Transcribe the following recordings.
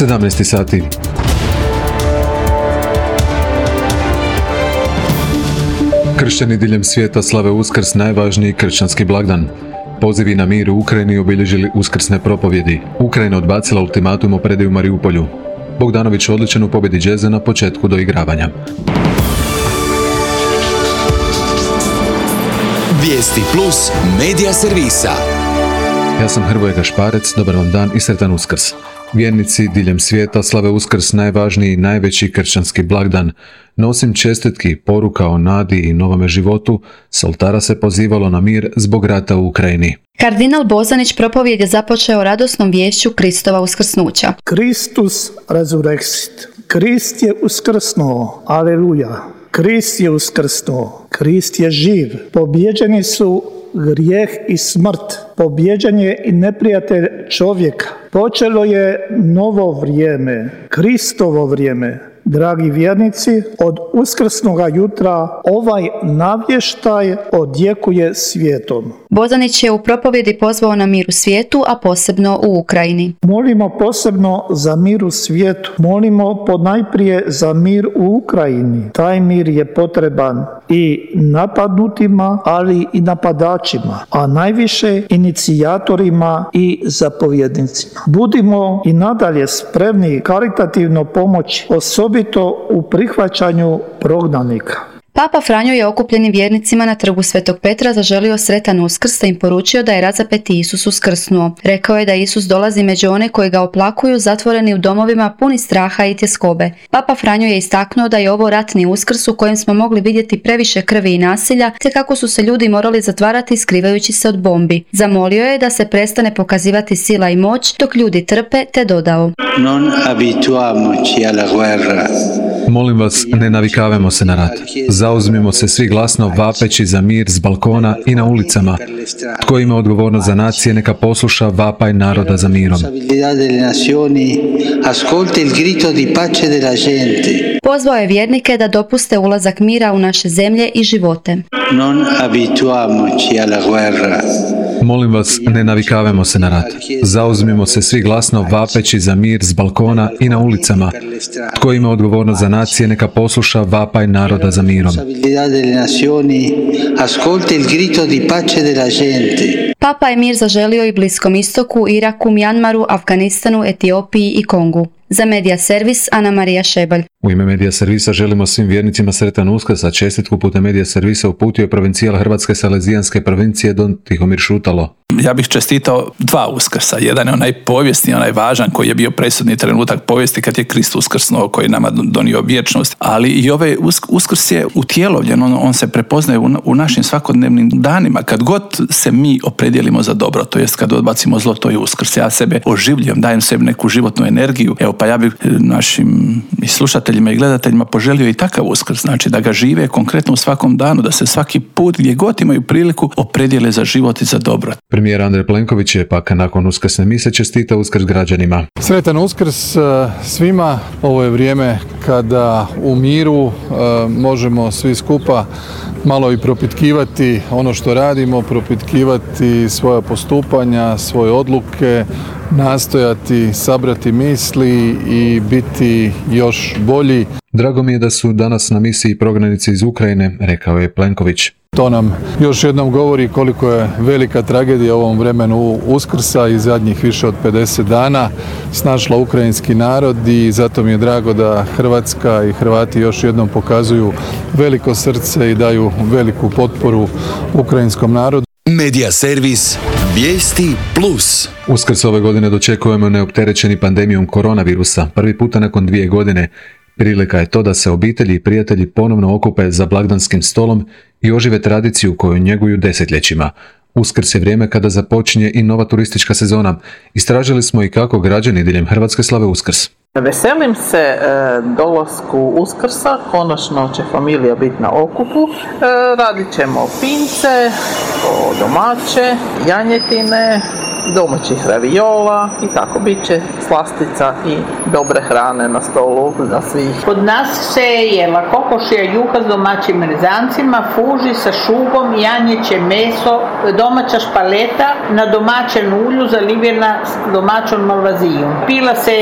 17 sati. Kršćani diljem svijeta slave Uskrs, najvažniji kršćanski blagdan. Pozivi na mir u Ukrajini obilježili uskrsne propovjedi. Ukrajina odbacila ultimatum o predaju Mariupolju. Bogdanović odličan u pobjedi Đeze na početku doigravanja. Vijesti plus medija servisa. Ja sam Hrvoje Gašparec, dobar vam dan i sretan Uskrs. Vjernici diljem svijeta slave Uskrs, najvažniji i najveći kršćanski blagdan. No osim čestitki, poruka o nadi i novome životu, s oltara se pozivalo na mir zbog rata u Ukrajini. Kardinal Bozanić propovjed je započeo radosnom viješću Kristova uskrsnuća. Kristus resurrexit. Krist je uskrsnuo. Aleluja. Krist je uskrsnuo. Krist je živ. Pobjeđeni su grijeh i smrt. Pobjeđen je i neprijatelj čovjeka. Počelo je novo vrijeme, Kristovo vrijeme. Dragi vjernici, od uskrsnoga jutra ovaj navještaj odjekuje svijetom. Bozanić je u propovjedi pozvao na mir u svijetu, a posebno u Ukrajini. Molimo posebno za mir u svijetu. Molimo ponajprije za mir u Ukrajini. Taj mir je potreban i napadnutima, ali i napadačima, a najviše inicijatorima i zapovjednicima. Budimo i nadalje spremni karitativno pomoći, osobito u prihvaćanju prognanika. Papa Franjo je okupljenim vjernicima na trgu Svetog Petra zaželio sretan Uskrs te im poručio da je razapeti Isus uskrsnuo. Rekao je da Isus dolazi među one koji ga oplakuju, zatvoreni u domovima puni straha i tjeskobe. Papa Franjo je istaknuo da je ovo ratni Uskrs u kojem smo mogli vidjeti previše krvi i nasilja, te kako su se ljudi morali zatvarati skrivajući se od bombi. Zamolio je da se prestane pokazivati sila i moć dok ljudi trpe, te dodao: Non abituamoci alla guerra. Molim vas, ne navikavamo se na rat. Zauzmimo se svi glasno vapeći za mir s balkona i na ulicama. Tko ima odgovornost za nacije, neka posluša vapaj naroda za mirom. Pozvao je vjernike da dopuste ulazak mira u naše zemlje i živote. Non abituamoci alla guerra. Molim vas, ne navikavamo se na rat. Zauzmimo se svi glasno vapeći za mir s balkona i na ulicama. Tko ima odgovornost za nacije, neka posluša vapaj naroda za mirom. Papa je mir zaželio i Bliskom istoku, Iraku, Mjanmaru, Afganistanu, Etiopiji i Kongu. Za Medija servis Ana Marija Šebalj. U ime Medija servisa želimo svim vjernicima sretan Uskrs, a čestitku putem Medija servisa uputio je provincijal Hrvatske Salezijanske provincije Don Tihomir Šutalo. Ja bih čestitao dva Uskrsa. Jedan je onaj povijesni, onaj važan koji je bio presudni trenutak povijesti kad je Krist uskrsnuo, koji je nama donio vječnost. Ali i ovaj Uskrs je utjelovljen, on se prepoznaje u našim svakodnevnim danima. Kad god se mi opredijelimo za dobro, to jest kad odbacimo zlo, to je Uskrs. Ja sebe oživljujem, dajem sebi neku životnu energiju. Evo pa ja bih našim i slušateljima i gledateljima poželio i takav Uskrs. Znači da ga žive konkretno u svakom danu, da se svaki put gdje god imaju priliku opredijele za život i za dobro. Premijer Andrej Plenković je pak nakon uskrsne mise čestitao Uskrs građanima. Sretan Uskrs svima. Ovo je vrijeme kada u miru možemo svi skupa malo i propitkivati ono što radimo, propitkivati svoja postupanja, svoje odluke, nastojati sabrati misli i biti još bolji. Drago mi je da su danas na misiji prognanici iz Ukrajine, rekao je Plenković. To nam još jednom govori koliko je velika tragedija u ovom vremenu Uskrsa i zadnjih više od 50 dana snašla ukrajinski narod i zato mi je drago da Hrvatska i Hrvati još jednom pokazuju veliko srce i daju veliku potporu ukrajinskom narodu. Medija servis Vijesti plus. Uskrs ove godine dočekujemo neopterećeni pandemijom koronavirusa. Prvi puta nakon 2 godine. Prilika je to da se obitelji i prijatelji ponovno okupe za blagdanskim stolom i ožive tradiciju koju njeguju desetljećima. Uskrs je vrijeme kada započinje i nova turistička sezona. Istražili smo i kako građani diljem Hrvatske slave Uskrs. Veselim se dolasku Uskrsa, konačno će familija biti na okupu. Radit ćemo pince, domaće, janjetine, domaćih raviola i tako bit će slastica i dobre hrane na stolu za svih. Kod nas se jela kokošja juha s domaćim rezancima, fuži sa šugom, janjeće meso, domaća špaleta na domaćem ulju zalivena s domaćom malvazijom. Pila se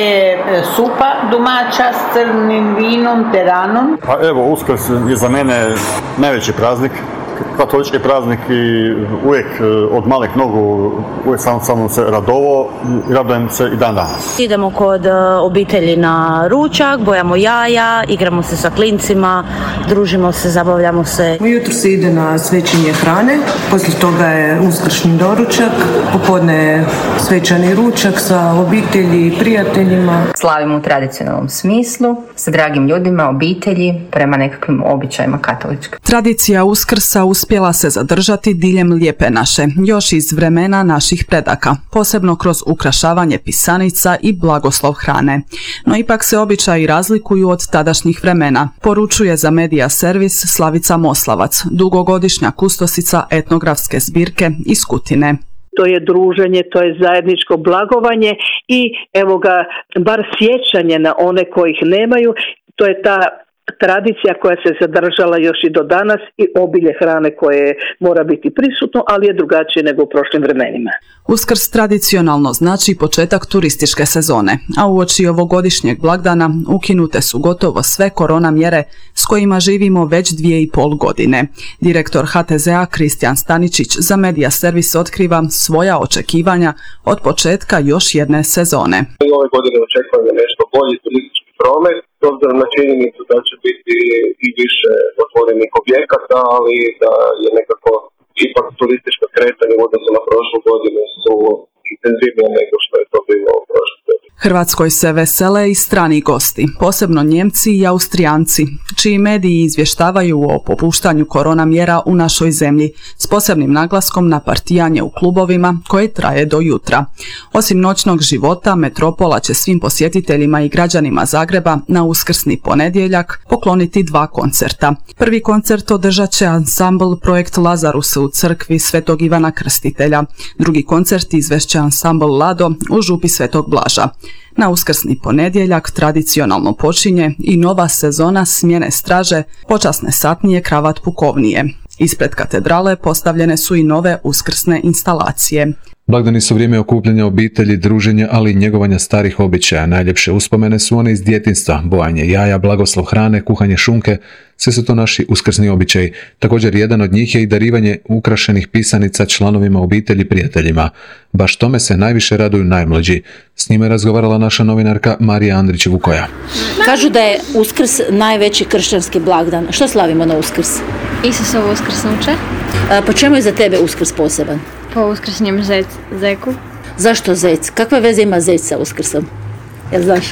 supa domaća s crnim vinom, teranom. Pa evo, Uskrs je za mene najveći praznik, katolički praznik i uvijek od malih nogu uvijek sam se radovao i radujem se i dan danas. Idemo kod obitelji na ručak, bojamo jaja, igramo se sa klincima, družimo se, zabavljamo se. Ujutro se ide na svećenje hrane, poslije toga je uskršnji doručak, popodne je svečani ručak sa obitelji i prijateljima. Slavimo u tradicionalnom smislu, sa dragim ljudima, obitelji, prema nekakvim običajima katolička. Tradicija Uskrsa uspjela se zadržati diljem Lijepe naše, još iz vremena naših predaka, posebno kroz ukrašavanje pisanica i blagoslov hrane. No ipak se običaji razlikuju od tadašnjih vremena, poručuje za Medija servis Slavica Moslavac, dugogodišnja kustosica etnografske zbirke iz Kutine. To je druženje, to je zajedničko blagovanje i evo ga, bar sjećanje na one kojih nemaju, to je ta tradicija koja se zadržala još i do danas i obilje hrane koje mora biti prisutno, ali je drugačije nego u prošlim vremenima. Uskrs tradicionalno znači početak turističke sezone, a uoči ovogodišnjeg blagdana ukinute su gotovo sve korona mjere s kojima živimo već 2,5 godine. Direktor HTZ-a Kristijan Staničić za Medija servis otkriva svoja očekivanja od početka još jedne sezone. Ove godine očekujemo nešto bolji turistički promet, s obzirom na činjenicu da će biti i više otvorenih objekata, ali da je nekako ipak turistička kretanja u odnosu na prošlu godinu su intenzivnije nego što je to bilo u prošloj godini. Hrvatskoj se vesele i strani gosti, posebno Njemci i Austrijanci, čiji mediji izvještavaju o popuštanju korona mjera u našoj zemlji, s posebnim naglaskom na partijanje u klubovima koje traje do jutra. Osim noćnog života, metropola će svim posjetiteljima i građanima Zagreba na uskrsni ponedjeljak pokloniti 2 koncerta. Prvi koncert održat će ansambl Projekt Lazarus u crkvi Svetog Ivana Krstitelja. Drugi koncert izvešće ansambl Lado u župi Svetog Blaža. Na uskrsni ponedjeljak tradicionalno počinje i nova sezona smjene straže, počasne satnije, kravat pukovnije. Ispred katedrale postavljene su i nove uskrsne instalacije. Blagdani su vrijeme okupljanja obitelji, druženja, ali i njegovanja starih običaja. Najljepše uspomene su one iz djetinjstva, bojanje jaja, blagoslov hrane, kuhanje šunke, sve su to naši uskrsni običaji. Također jedan od njih je i darivanje ukrašenih pisanica članovima obitelji i prijateljima. Baš tome se najviše raduju najmlađi. S njima je razgovarala naša novinarka Marija Andrić-Vukoja. Kažu da je Uskrs najveći kršćanski blagdan. Što slavimo na Uskrs? Isusovo uskrsnuće. Po čemu je za tebe Uskrs poseban? Po uskrsnjem zeku. Zašto zec? Kakve veze ima zec sa Uskrsom? Jel znaš?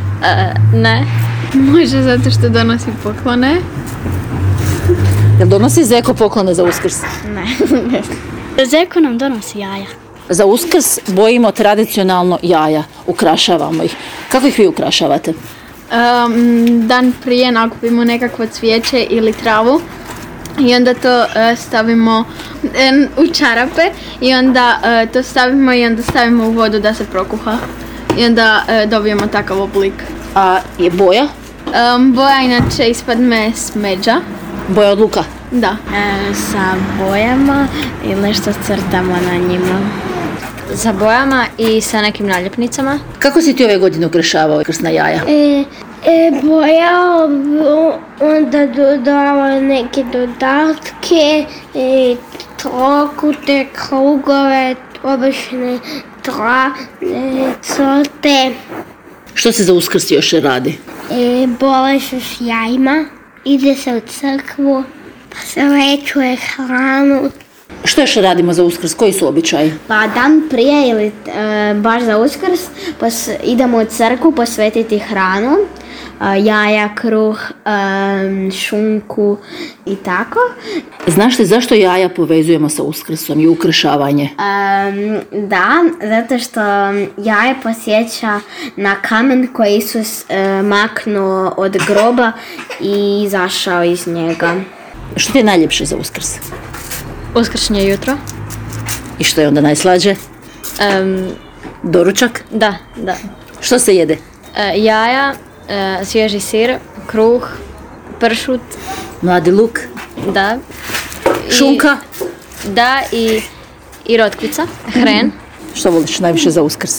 Ne. Može zato što donosi poklone. Jel donosi zeko poklone za Uskrs? Ne. Zeko nam donosi jaja. Za Uskrs bojimo tradicionalno jaja. Ukrašavamo ih. Kako ih vi ukrašavate? Dan prije nakupimo nekakvo cvijeće ili travu. I onda to stavimo u čarape i onda to stavimo i onda stavimo u vodu da se prokuha. I onda dobijemo takav oblik. A je boja? Boja inače ispadne smeđa. Boja od luka? Da. Sa bojama i nešto crtamo na njima. Sa bojama i sa nekim naljepnicama. Kako si ti ove godine ukrašavao krsna jaja? Bojao, onda dodavao neke dodatke, trokute, krugove, obične sorte. Što se za Uskrs još radi? Bole se s jajima, ide se u crkvu, pa se večuje hranu. Što još radimo za Uskrs? Koji su običaji? Pa dan prije ili baš za Uskrs idemo u crkvu posvetiti hranu, jaja, kruh, šunku i tako. Znaš li zašto jaja povezujemo sa Uskrsom i ukrašavanje? Da, zato što jaje posjeća na kamen koji Isus maknuo od groba i izašao iz njega. Što ti je najljepše za Uskrs? Uskršnje jutro. I što je onda najslađe? Doručak? Da. Što se jede? Jaja, svježi sir, kruh, pršut. Mladi luk? Da. Šunka? Da, i rotkvica, hren. Što voliš najviše za Uskrs?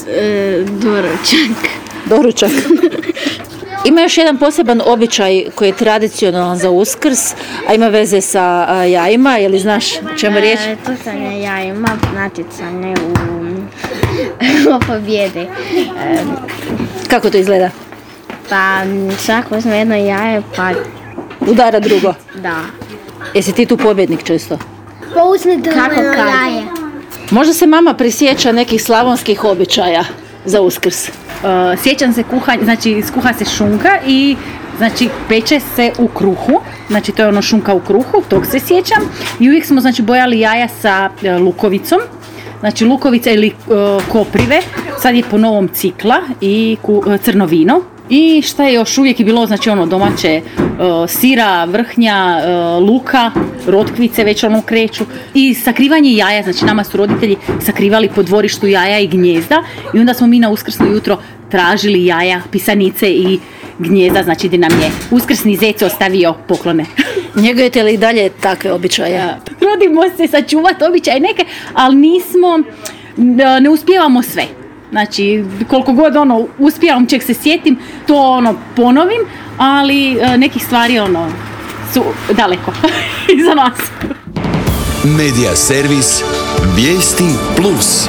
Doručak. Ima još jedan poseban običaj koji je tradicionalan za Uskrs, a ima veze sa jajima, je li znaš o čemu je riječ? Tucanje jajima, natjecanje u pobjedi. Kako to izgleda? Pa svako uzme jedno jaje pa udara drugo? Da. Jesi ti tu pobjednik često? Pa uzme kako jaje. Možda se mama prisjeća nekih slavonskih običaja za Uskrs. Sjećam se kuhanja, znači skuha se šunka i znači peče se u kruhu, znači to je ono šunka u kruhu, tog se sjećam. I uvijek smo znači bojali jaja sa lukovicom, znači lukovica ili koprive, sad je po novom cikla i crno vino. I šta je još uvijek je bilo, znači ono domaće sira, vrhnja, luka, rotkvice već ono kreću i sakrivanje jaja, znači nama su roditelji sakrivali po dvorištu jaja i gnjezda i onda smo mi na uskrsno jutro tražili jaja, pisanice i gnjezda, znači gdje nam je uskrsni zec ostavio poklone. Njegujete li dalje takve običaje? Trudimo se sačuvati običaje neke, ali ne uspijevamo sve. Znači, koliko god uspijevam, čeg se sjetim, to ponovim, ali nekih stvari su daleko iza nas. Medija servis Vijesti Plus.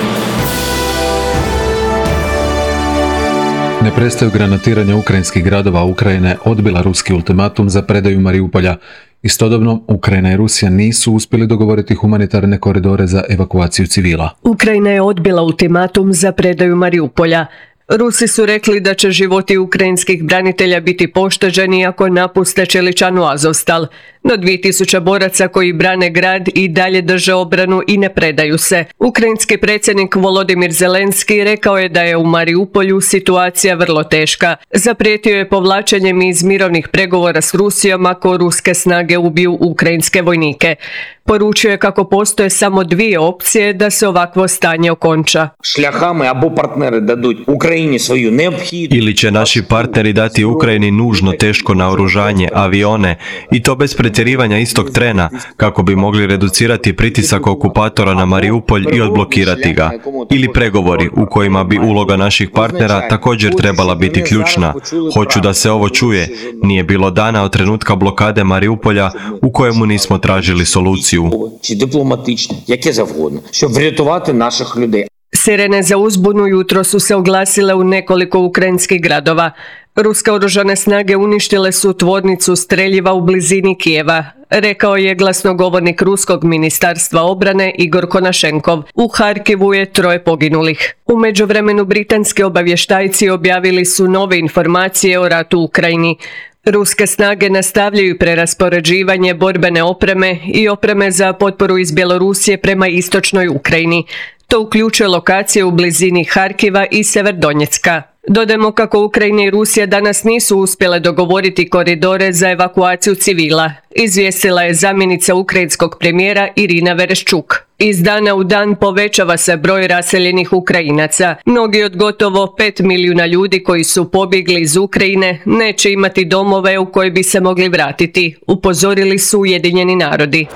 Ne prestaju granatiranja ukrajinskih gradova. Ukrajina odbila ruski ultimatum za predaju Mariupolja. Istodobno, Ukrajina i Rusija nisu uspjeli dogovoriti humanitarne koridore za evakuaciju civila. Ukrajina je odbila ultimatum za predaju Mariupolja. Rusi su rekli da će životi ukrajinskih branitelja biti pošteđeni ako napuste Čeličanu Azovstal. No 2000 boraca koji brane grad i dalje drže obranu i ne predaju se. Ukrajinski predsjednik Volodimir Zelenski rekao je da je u Mariupolju situacija vrlo teška. Zaprijetio je povlačenjem iz mirovnih pregovora s Rusijom ako ruske snage ubiju ukrajinske vojnike. Poručio je kako postoje samo dvije opcije da se ovakvo stanje okonča. Šljahами або партнери дадуть Україні свою необхідну. Ili će naši partneri dati Ukrajini nužno teško naoružanje, avione, i to bez pretjerivanja istog trena, kako bi mogli reducirati pritisak okupatora na Mariupolj i odblokirati ga. Ili pregovori u kojima bi uloga naših partnera također trebala biti ključna. Hoću da se ovo čuje. Nije bilo dana od trenutka blokade Mariupolja u kojemu nismo tražili soluciju. Чи дипломатичне, яке завгодно, щоб врятувати наших людей. Sirene za uzbunu jutro su se oglasile u nekoliko ukrajinskih gradova. Ruske oružane snage uništile su tvornicu streljiva u blizini Kijeva, rekao je glasnogovornik Ruskog ministarstva obrane Igor Konašenkov. U Harkivu je 3 poginulih. U međuvremenu britanski obavještajci objavili su nove informacije o ratu u Ukrajini. Ruske snage nastavljaju preraspoređivanje borbene opreme i opreme za potporu iz Bjelorusije prema istočnoj Ukrajini. To uključuje lokacije u blizini Harkiva i Severdonjecka. Dodajmo kako Ukrajina i Rusija danas nisu uspjele dogovoriti koridore za evakuaciju civila, izvijestila je zamjenica ukrajinskog premijera Irina Vereščuk. Iz dana u dan povećava se broj raseljenih Ukrajinaca. Mnogi od gotovo 5 milijuna ljudi koji su pobjegli iz Ukrajine neće imati domove u koje bi se mogli vratiti, upozorili su Ujedinjeni narodi.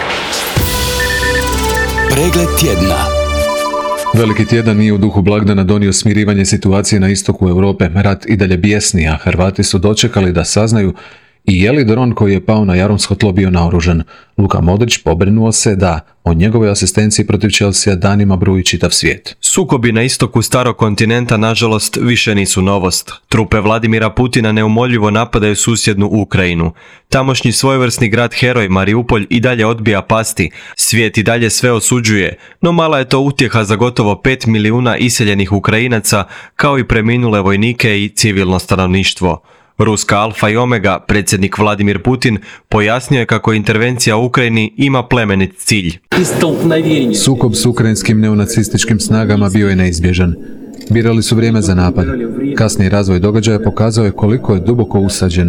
Pregled tjedna. Veliki tjedan nije u duhu blagdana donio smirivanje situacije na istoku Europe. Rat i dalje bijesni, a Hrvati su dočekali da saznaju i je li dron koji je pao na jarumsko tlo bio naoružan. Luka Modrić pobrinuo se da o njegovoj asistenciji protiv Chelsea danima bruji čitav svijet. Sukobi na istoku starog kontinenta, nažalost, više nisu novost. Trupe Vladimira Putina neumoljivo napadaju susjednu Ukrajinu. Tamošnji svojevrsni grad heroj Mariupolj i dalje odbija pasti. Svijet i dalje sve osuđuje, no mala je to utjeha za gotovo 5 milijuna iseljenih Ukrajinaca, kao i preminule vojnike i civilno stanovništvo. Ruska alfa i omega, predsjednik Vladimir Putin, pojasnio je kako intervencija u Ukrajini ima plemenit cilj. Sukob s ukrajinskim neonacističkim snagama bio je neizbježan. Birali su vrijeme za napad. Kasniji razvoj događaja pokazao je koliko je duboko usađen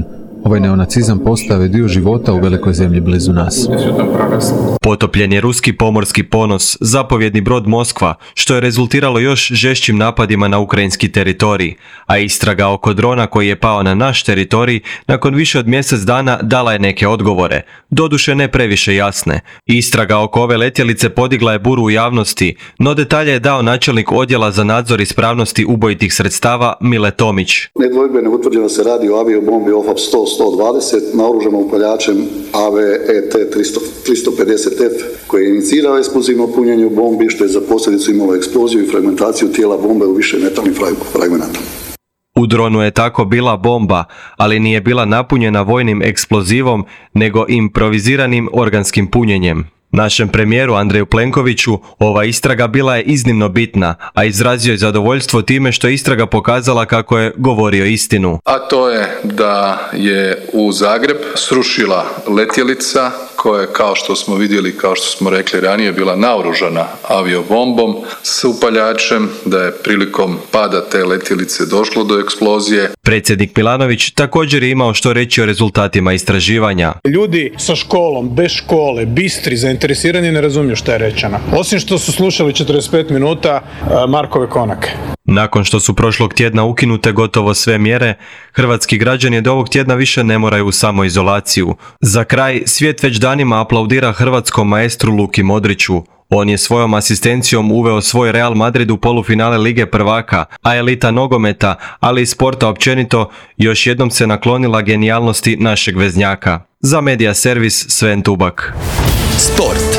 ovaj neonacizam postao dio života u velikoj zemlji blizu nas. Potopljen je ruski pomorski ponos, zapovjedni brod Moskva, što je rezultiralo još žešćim napadima na ukrajinski teritorij, a istraga oko drona koji je pao na naš teritorij nakon više od mjesec dana dala je neke odgovore, doduše ne previše jasne. Istraga oko ove letjelice podigla je buru u javnosti, no detalje je dao načelnik odjela za nadzor ispravnosti ubojitih sredstava Mile Tomić. Nedvojbeno utvrđeno se radi o aviobombi OFAB 100-120 naoružanom upaljačem AVET 350F koji je inicirao eksplozivno punjenje bombi što je za posljedicu imalo eksploziju i fragmentaciju tijela bombe u više metalnih fragmenata. U dronu je tako bila bomba, ali nije bila napunjena vojnim eksplozivom, nego improviziranim organskim punjenjem. Našem premijeru Andreju Plenkoviću ova istraga bila je iznimno bitna, a izrazio je zadovoljstvo time što je istraga pokazala kako je govorio istinu. A to je da je u Zagreb srušila letjelica koja je, kao što smo vidjeli, kao što smo rekli ranije, bila naoružana aviobombom s upaljačem, da je prilikom pada te letjelice došlo do eksplozije. Predsjednik Milanović također je imao što reći o rezultatima istraživanja. Ljudi sa školom, bez škole, bistri, zainteresirani, ne razumiju što je rečeno. Osim što su slušali 45 minuta Markove konake. Nakon što su prošlog tjedna ukinute gotovo sve mjere, hrvatski građani od ovog tjedna više ne moraju u samoizolaciju. Za kraj, svijet već danima aplaudira hrvatskom maestru Luki Modriću. On je svojom asistencijom uveo svoj Real Madrid u polufinale Lige prvaka, a elita nogometa, ali i sporta općenito, još jednom se naklonila genijalnosti našeg veznjaka. Za Media Servis Sven Tubak. Sport.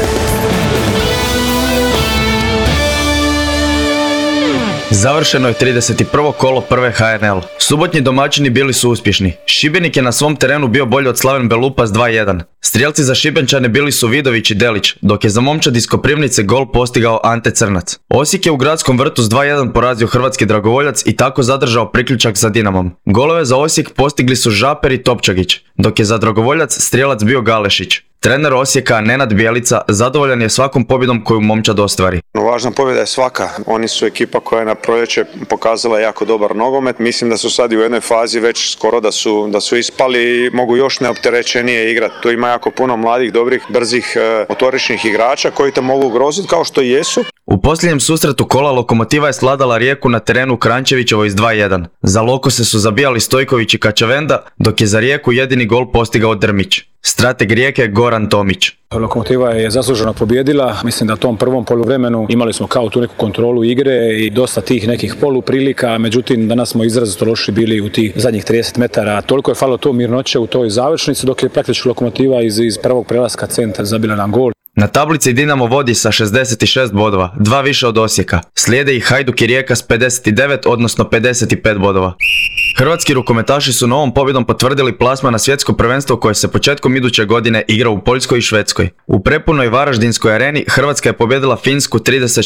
Završeno je 31. kolo prve HNL. Subotnji domaćini bili su uspješni. Šibenik je na svom terenu bio bolji od Slaven Belupa s 2-1. Strijelci za Šibenčane bili su Vidović i Delić, dok je za momčad iz Koprivnice gol postigao Ante Crnac. Osijek je u Gradskom vrtu s 2-1 porazio hrvatski dragovoljac i tako zadržao priključak sa Dinamom. Golove za Osijek postigli su Žaper i Topčagić, dok je za dragovoljac strijelac bio Galešić. Trener Osijeka Nenad Bjelica zadovoljan je svakom pobjedom koju momčad ostvari. Važna pobjeda je svaka. Oni su ekipa koja je na proljeće pokazala jako dobar nogomet. Mislim da su sad i u jednoj fazi već skoro da su ispali i mogu još neopterećenije igrati. Tu ima jako puno mladih, dobrih, brzih, motoričnih igrača koji te mogu ugroziti kao što i jesu. U posljednjem susretu kola Lokomotiva je svladala Rijeku na terenu Krančevićevoj s 2-1. Za Lokose su zabijali Stojković i Kačavenda, dok je za Rijeku jedini gol postigao Drmić. Strateg Rijeke Goran Tomić. Lokomotiva je zasluženo pobijedila. Mislim da u tom prvom poluvremenu imali smo kao tu neku kontrolu igre i dosta tih nekih poluprilika, međutim danas smo izrazito loši bili u tih zadnjih 30 metara. Toliko je falilo to mirnoće u toj završnici, dok je praktički Lokomotiva iz prvog prelaska centra zabila nam gol. Na tablici Dinamo vodi sa 66 bodova, 2 više od Osijeka. Slijede i Hajduk i Rijeka s 59, odnosno 55 bodova. Hrvatski rukometaši su novom pobjedom potvrdili plasman na svjetsko prvenstvo koje se početkom iduće godine igra u Poljskoj i Švedskoj. U prepunoj Varaždinskoj areni Hrvatska je pobjedila Finsku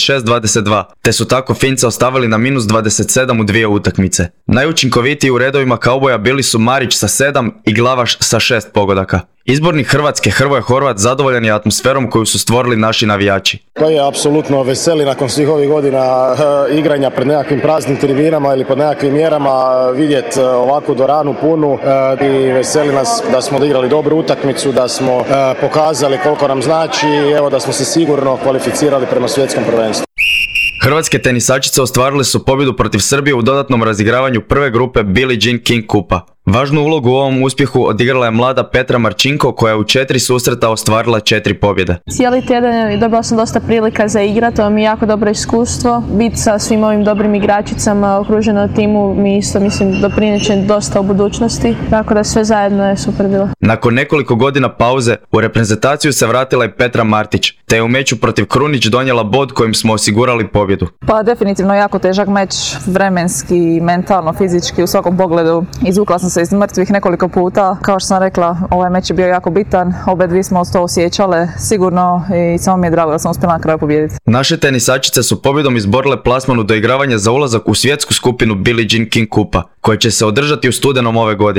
36-22, te su tako Fince ostavili na -27 u 2 utakmice. Najučinkovitiji u redovima kauboja bili su Marić sa 7 i Glavaš sa 6 pogodaka. Izbornik Hrvatske Hrvoje Horvat zadovoljan je atmosferom koju su stvorili naši navijači. To je apsolutno veseli nakon svih ovih godina igranja pred nekakvim praznim tribinama ili pod nekakvim mjerama vidjeti ovakvu dvoranu punu i veseli nas da smo odigrali dobru utakmicu, da smo pokazali koliko nam znači i evo da smo se sigurno kvalificirali prema svjetskom prvenstvu. Hrvatske tenisačice ostvarile su pobjedu protiv Srbije u dodatnom razigravanju prve grupe Billie Jean King Kupa. Važnu ulogu u ovom uspjehu odigrala je mlada Petra Marčinko koja je u 4 susreta ostvarila 4 pobjede. Cijeli tjedan dobila sam dosta prilika za igrat, to mi je jako dobro iskustvo. Biti sa svim ovim dobrim igračicama okruženo timu mi isto mislim doprineće dosta u budućnosti, tako da sve zajedno je super bilo. Nakon nekoliko godina pauze u reprezentaciju se vratila i Petra Martić, te je u meču protiv Krunić donijela bod kojim smo osigurali pobjedu. Pa definitivno jako težak meč, vremenski, mentalno, fizički, u svakom pogledu. Izvukla sam se iz mrtvih nekoliko puta. Kao što sam rekla, ovaj meč je bio jako bitan, obe dvi smo to osjećale sigurno i samo mi je drago da sam uspjela na kraju pobijediti. Naše tenisačice su pobjedom izborile plasman u doigravanje za ulazak u svjetsku skupinu Billie Jean King Kupa, koja će se održati u studenom ove godine.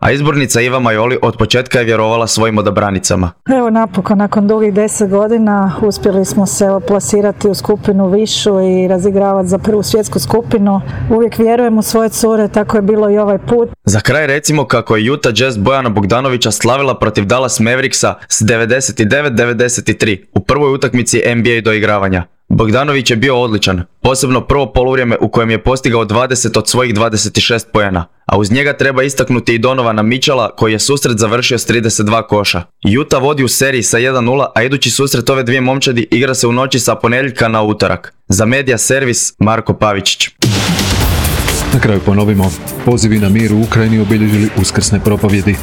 a izbornica Iva Majoli od početka je vjerovala svojim odabranicama. Evo napokon, nakon dugih 10 godina uspjeli smo se plasirati u skupinu višu i razigravati za prvu svjetsku skupinu. Uvijek vjerujem u svoje cure, tako je bilo i ovaj put. Za kraj recimo kako je Utah Jazz Bojana Bogdanovića slavila protiv Dallas Mavericksa s 99-93 u prvoj utakmici NBA doigravanja. Bogdanović je bio odličan, posebno prvo poluvrijeme u kojem je postigao 20 od svojih 26 poena, a uz njega treba istaknuti i Donovana Mitchella koji je susret završio s 32 koša. Utah vodi u seriji sa 1-0, a idući susret ove dvije momčadi igra se u noći sa ponedjeljka na utorak. Za Media Servis, Marko Pavičić. Na kraju ponovimo, pozivi na mir u Ukrajini obilježili uskrsne propovjedi.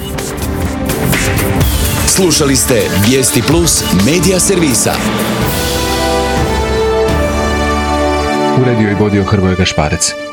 Slušali ste Vijesti Plus Media Servisa. Uredio i vodio Hrvoje Gašparec.